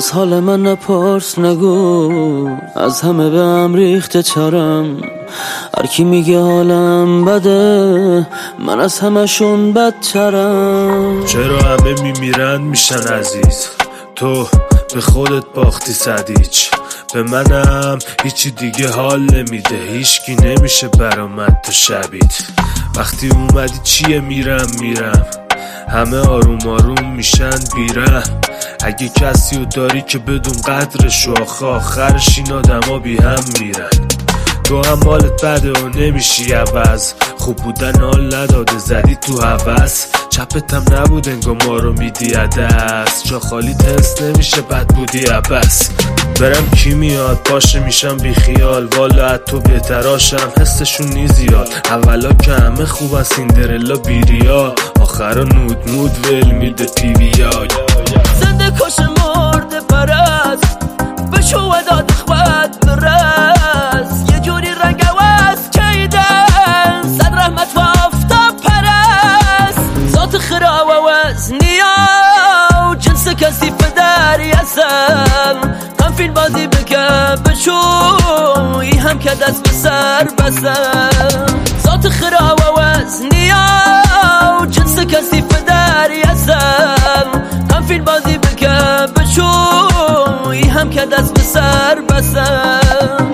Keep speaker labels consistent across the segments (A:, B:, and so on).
A: از حال من نپرس نگو، از همه به هم ریخته ترم. هرکی میگه حالم بده، من از همشون بدترم.
B: چرا همه میمیرن میشن عزیز، تو به خودت باختی سدیچ. به منم هیچی دیگه حال نمیده، هیچکی نمیشه برامد تو شبیت. وقتی اومدی چیه میرم همه آروم آروم میشن بیرم. اگه کسی رو داری که بدون قدرش، آخرش این آدم ها بی هم میرن. تو هم حالت بده و نمیشی عوض، خوب بودن حال نداده زدی تو هوس. چپت هم نبود انگار ما رو میدی عدس، جا خالی تنس نمیشه بد بودی عبس. برم کی میاد باشه میشم بی خیال، والا از تو بهتراشم حسشون نی زیاد. اولا که همه خوب از سیندرلا بیریا، آخرا نود ول میده پیویای.
A: زنده کش مرده پرست، بشو و داد خواد برست. یه جوری رنگ عوض کیدن، صد رحمت و آفتاب پرست. ذات خرا و وزنیا و جنس کسی فداری هستم. هم فیلم بازی بکن بشوی، هم که دست به سر بسم. ذات خرا و وزنیا و جنس کسی فداری هستم. هم فیلم بازی بکن بشوی، هم که دست به سر بسم.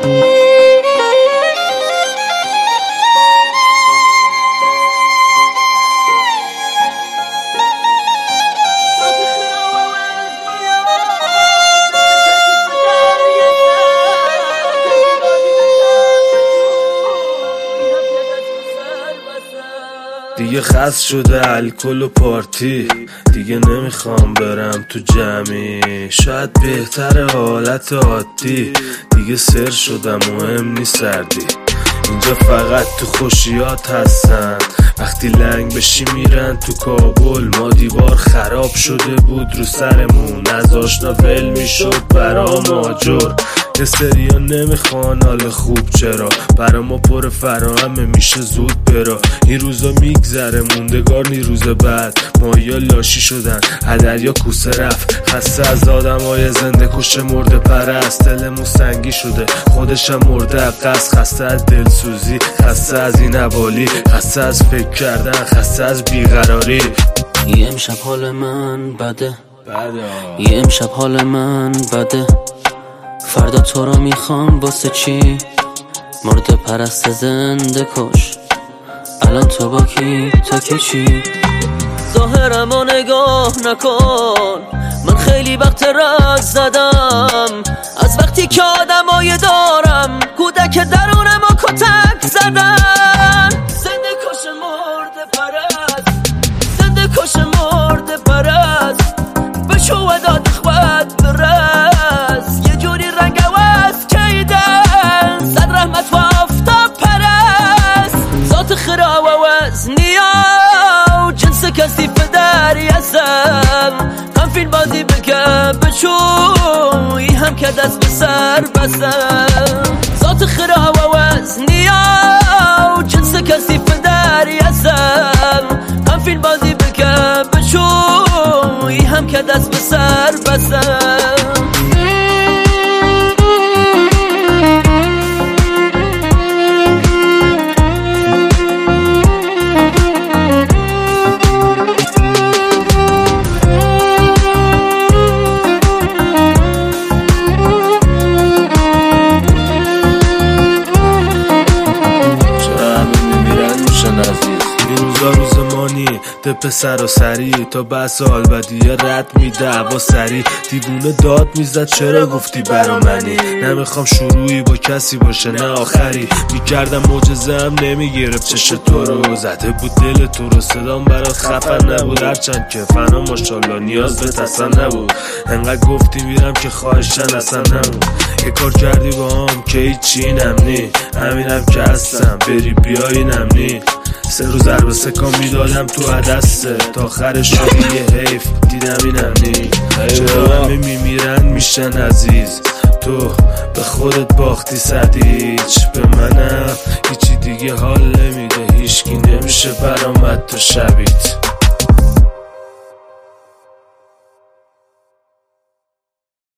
B: دیگه خست شده الکل و پارتی، دیگه نمیخوام برم تو جمعی. شاید بهتر حالت عادی، دیگه سر شدم مهم نی سردی. اینجا فقط تو خوشیات هستن، وقتی لنگ بشی میرن تو کابل. ما دیوار خراب شده بود رو سرمون، از آشنا ول میشد برام آجر. یه سریا نمیخوان حال خوب، چرا برا ما پر فراهمه میشه زود برا. این روزا میگذره موندگار نی روز بعد، مایا لاشی شدن هدریا کوسه رفت. خسته از آدم های زنده کش مرده پرست، دلمون سنگی شده خودشم مرده قصد. خسته از دلسوزی، خسته از این حوالی، خسته از فکر کردن، خسته از بیقراری.
A: یه امشب حال من بده، یه امشب حال من بده. فردا تو رو میخوام واسه چی؟ مرده پرست زنده کش، الان تو با کی تا که چی؟ ظاهرمو نگاه نکن، من خیلی وقت رد زدم. از وقتی که آدمای دارم کودک درونمو کتک زدن. زنده کش مرده پرست، زنده کش مرده پرست. بشو و داد خواد برست. یه جوری رنگ عوض کیدن، صد رحمت و آفتاب پرست. ذات خرا و وزنیا و جنس کسی فداری هستم. هم فیلم بازی بکن بشوی، هم که دست به سر بسم. ذات خرا و وزنیا و جنس کسی فداری هستم. هم فیلم بازی بکن بشوی، هم که دست به سر بسم.
B: ده پسر و سری تا بس آلبدیه رد میده هوا سری. دیوونه داد میزد چرا گفتی برا منی؟ نمیخوام شروعی با کسی باشه نه آخری. میکردم معجزه‌ام نمیگرفت چش تو رو، زده بود دل تو رو صدام برات خفن نبود. هرچند که فنا ماشالله نیاز به تسن نبود. انقدر گفتی میرم که خواهشن اصلا نمون. یه کار کردی با هم که هیچی نمنی، همینم که هستم بری بیایی نمنی. 3 روز ضربه سکان میدادم تو عدسته، تا آخرش شدی یه حیف دیدم اینم نی. چرا همه میمیرن میشن عزیز، تو به خودت باختی سدیچ. به منم هیچی دیگه حال نمیده، هیچکی نمیشه برامد تو شبیت.